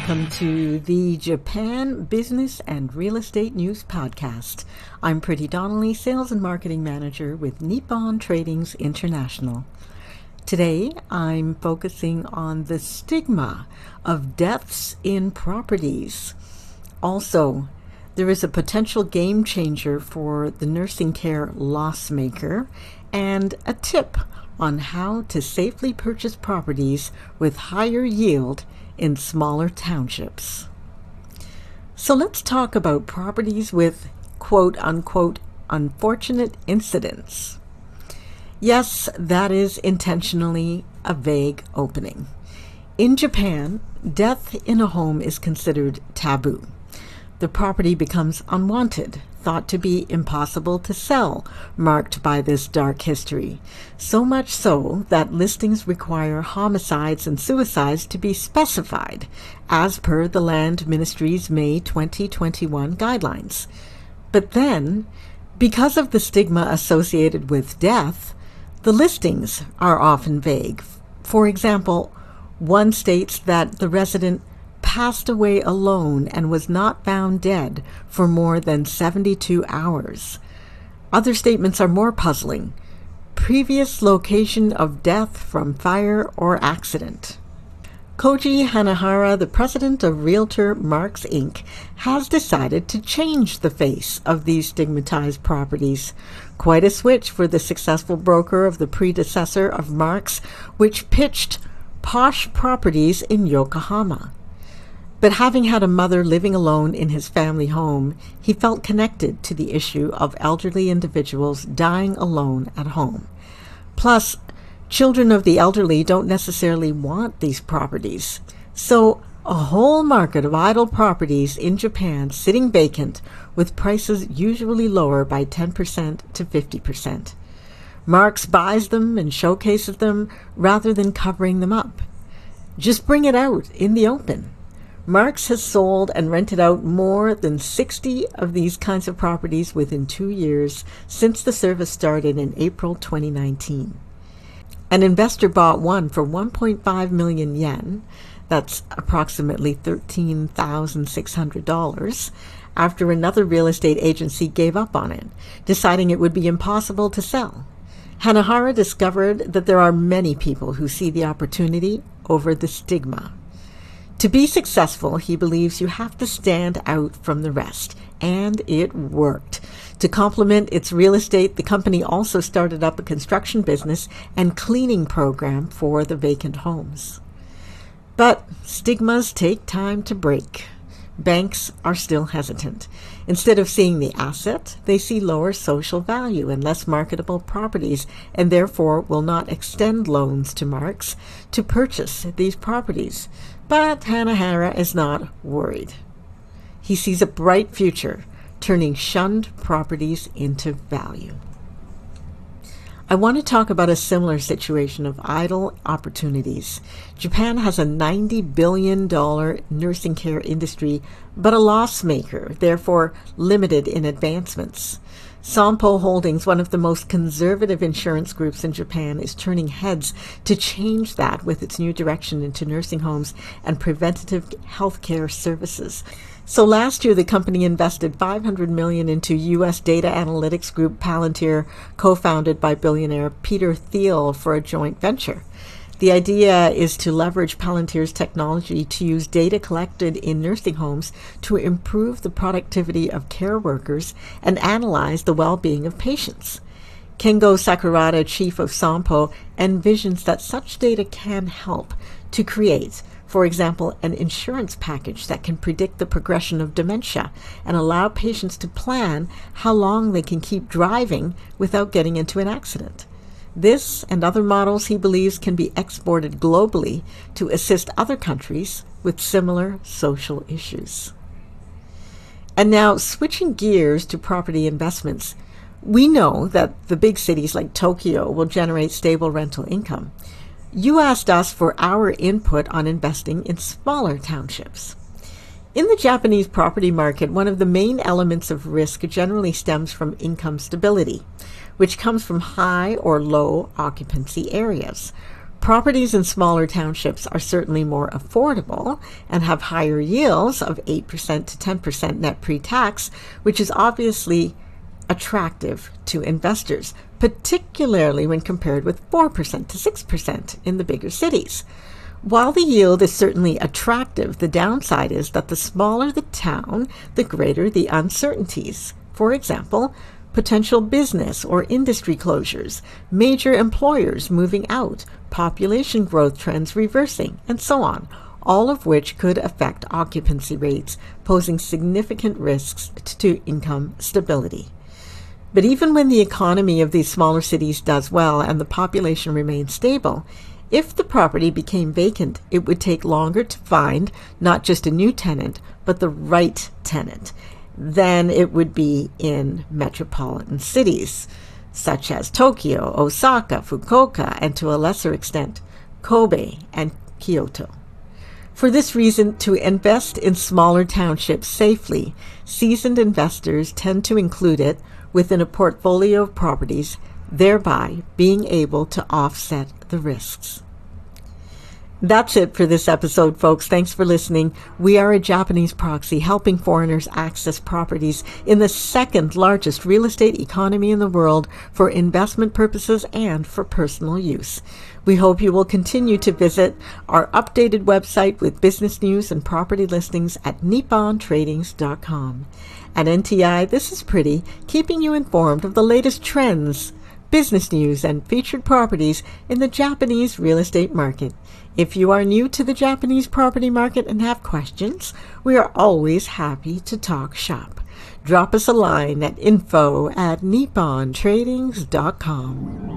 welcome to the Japan Business and Real Estate News Podcast. I'm Pretty Donnelly, Sales and Marketing Manager with Nippon Tradings International. Today, I'm focusing on the stigma of deaths in properties. Also, there is a potential game changer for the nursing care loss maker and a tip on how to safely purchase properties with higher yield in smaller townships. So let's talk about properties with quote-unquote unfortunate incidents. Yes, that is intentionally a vague opening. In Japan, death in a home is considered taboo. The property becomes unwanted, thought to be impossible to sell, marked by this dark history. So much so that listings require homicides and suicides to be specified, as per the Land Ministry's May 2021 guidelines. But then, because of the stigma associated with death, the listings are often vague. For example, one states that the resident passed away alone and was not found dead for more than 72 hours. Other statements are more puzzling. Previous location of death from fire or accident. Koji Hanahara, the president of Realtor Marks Inc., has decided to change the face of these stigmatized properties. Quite a switch for the successful broker of the predecessor of Marks, which pitched posh properties in Yokohama. But having had a mother living alone in his family home, he felt connected to the issue of elderly individuals dying alone at home. Plus, children of the elderly don't necessarily want these properties. So, a whole market of idle properties in Japan sitting vacant with prices usually lower by 10% to 50%. Marks buys them and showcases them rather than covering them up. Just bring it out in the open. Marks has sold and rented out more than 60 of these kinds of properties within 2 years since the service started in April 2019. An investor bought one for 1.5 million yen, that's approximately $13,600, after another real estate agency gave up on it, deciding it would be impossible to sell. Hanahara discovered that there are many people who see the opportunity over the stigma. To be successful, he believes you have to stand out from the rest, and it worked. To complement its real estate, the company also started up a construction business and cleaning program for the vacant homes. But stigmas take time to break. Banks are still hesitant. Instead of seeing the asset, they see lower social value and less marketable properties, and therefore will not extend loans to Marks to purchase these properties. But Hanahara is not worried. He sees a bright future, turning shunned properties into value. I want to talk about a similar situation of idle opportunities. Japan has a $90 billion nursing care industry, but a loss maker, therefore limited in advancements. Sompo Holdings, one of the most conservative insurance groups in Japan, is turning heads to change that with its new direction into nursing homes and preventative health care services. So last year, the company invested $500 million into U.S. data analytics group Palantir, co-founded by billionaire Peter Thiel, for a joint venture. The idea is to leverage Palantir's technology to use data collected in nursing homes to improve the productivity of care workers and analyze the well-being of patients. Kengo Sakurada, chief of Sompo, envisions that such data can help to create, for example, an insurance package that can predict the progression of dementia and allow patients to plan how long they can keep driving without getting into an accident. This and other models, he believes, can be exported globally to assist other countries with similar social issues. And now, switching gears to property investments, we know that the big cities like Tokyo will generate stable rental income. You asked us for our input on investing in smaller townships. In the Japanese property market, one of the main elements of risk generally stems from income stability, which comes from high or low occupancy areas. Properties in smaller townships are certainly more affordable and have higher yields of 8% to 10% net pre-tax, which is obviously attractive to investors, particularly when compared with 4% to 6% in the bigger cities. While the yield is certainly attractive, the downside is that the smaller the town, the greater the uncertainties. For example, potential business or industry closures, major employers moving out, population growth trends reversing, and so on, all of which could affect occupancy rates, posing significant risks to income stability. But even when the economy of these smaller cities does well and the population remains stable, if the property became vacant, it would take longer to find not just a new tenant, but the right tenant than it would be in metropolitan cities, such as Tokyo, Osaka, Fukuoka, and to a lesser extent, Kobe and Kyoto. For this reason, to invest in smaller townships safely, seasoned investors tend to include it within a portfolio of properties, thereby being able to offset the risks. That's it for this episode, folks. Thanks for listening. We are a Japanese proxy helping foreigners access properties in the second largest real estate economy in the world for investment purposes and for personal use. We hope you will continue to visit our updated website with business news and property listings at nippontradings.com. At NTI, this is Pretty, keeping you informed of the latest trends, business news, and featured properties in the Japanese real estate market. If you are new to the Japanese property market and have questions, we are always happy to talk shop. Drop us a line at info@nippontradings.com.